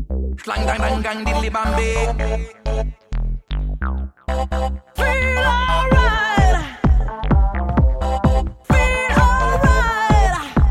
Slang dang dang gang diddly bambi. Feel alright. Feel alright.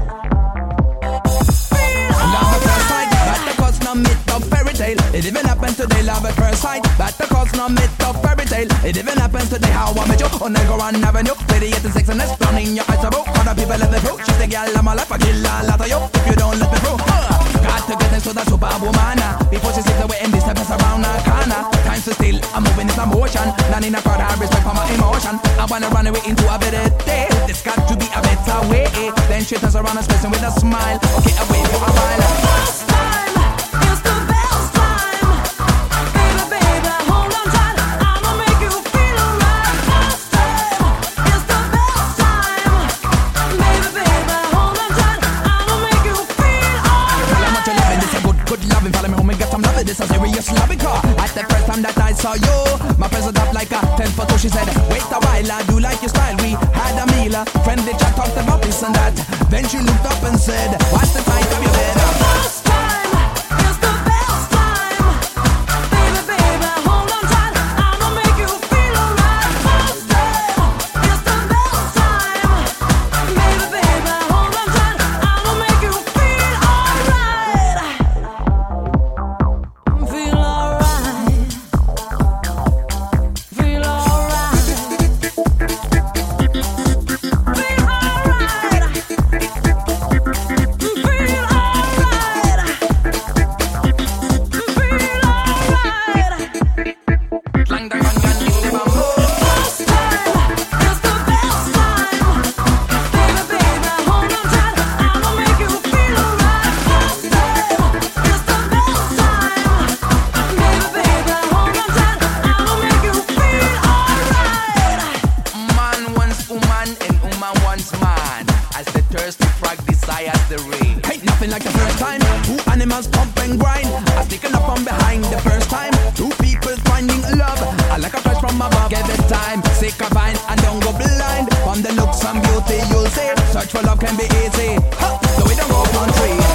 Feel alright. Love at first sight, but the cause no myth of fairy tale. It even happened today. Love at first sight, but the cause no myth of fairy tale. It even happened today. How I met you on Elgoran Avenue. Radiating sex and that's down in your eyes about. Other people let me through. She's the girl of my life. I kill a lot of you if you don't let me through. Got to get into the superwoman before she slips away in this step around the corner. Time to still, I'm moving in some motion. None in a crowd, I respect for my emotion. I wanna run away into a better day. There's got to be a better way. Then she turns around and spacing with a smile. Okay, away for a while. First time, it's the best time. Baby, baby, hold on tight. I'ma make you feel alright. First time, it's the best time. Baby, baby, hold on tight. I'ma make you feel alright. Tell 'em what you're loving, this a good loving. Follow me home and get some loving. This a serious loving car. At the first time that I saw you, my presence up like a 10 for 2. She said, wait a while, I do like your style. We had a meal, friendly chat, talked about this and that. Then she looked up and said, what's the size of your bed? First time, it's the best time. Baby, baby, hold on tight. I'ma make you feel alright. First time, it's the best time. Baby, baby, hold on tight. I'ma make you feel alright. Feel alright. Feel alright. Feel alright. Feel alright. Feel alright. Lang dang dang gang diddly bambo. First time, it's the best time. Baby, baby, hold on tight. I'ma make you feel alright. First time, it's the best time. Baby, baby, hold on tight. I'ma make you feel alright. Man wants woman and woman wants man. As the thirsty frog desires the rain. Ain't nothing like the first time. Two animals pump and grind. I sticking up from behind the first time. Two people finding love. I like a flash from above. Give it time. Seek a vine and don't go blind. From the looks and beauty you'll see. Search for love can be easy. Ha! So we don't go country.